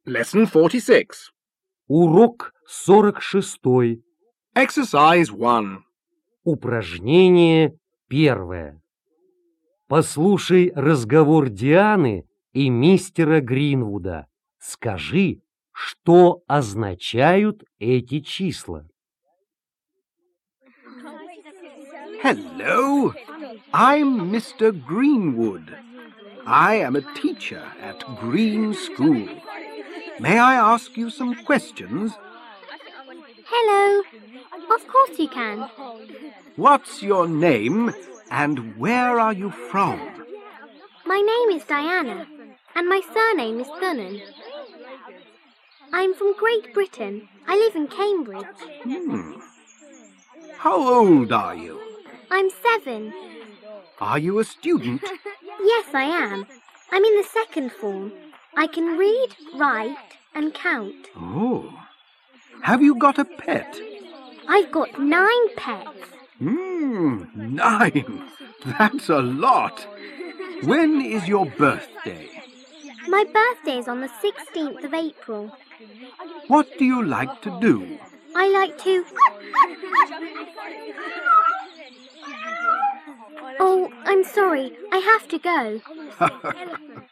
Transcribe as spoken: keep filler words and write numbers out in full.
Lesson forty-six. Урок сорок шестой. Exercise one. Упражнение первое. Послушай разговор Дианы и мистера Гринвуда. Скажи, что означают эти числа. Hello, I'm Mister Greenwood. I am a teacher at Green School. May I ask you some questions? Hello. Of course you can. What's your name and where are you from? My name is Diana, and my surname is Thunnan. I'm from Great Britain. I live in Cambridge. Hmm. How old are you? I'm seven. Are you a student? Yes, I am. I'm in the second form. I can read, write, and count. Oh. Have you got a pet? I've got nine pets. Hmm, nine. That's a lot. When is your birthday? My birthday is on the sixteenth of April. What do you like to do? I like to... Oh, I'm sorry. I have to go.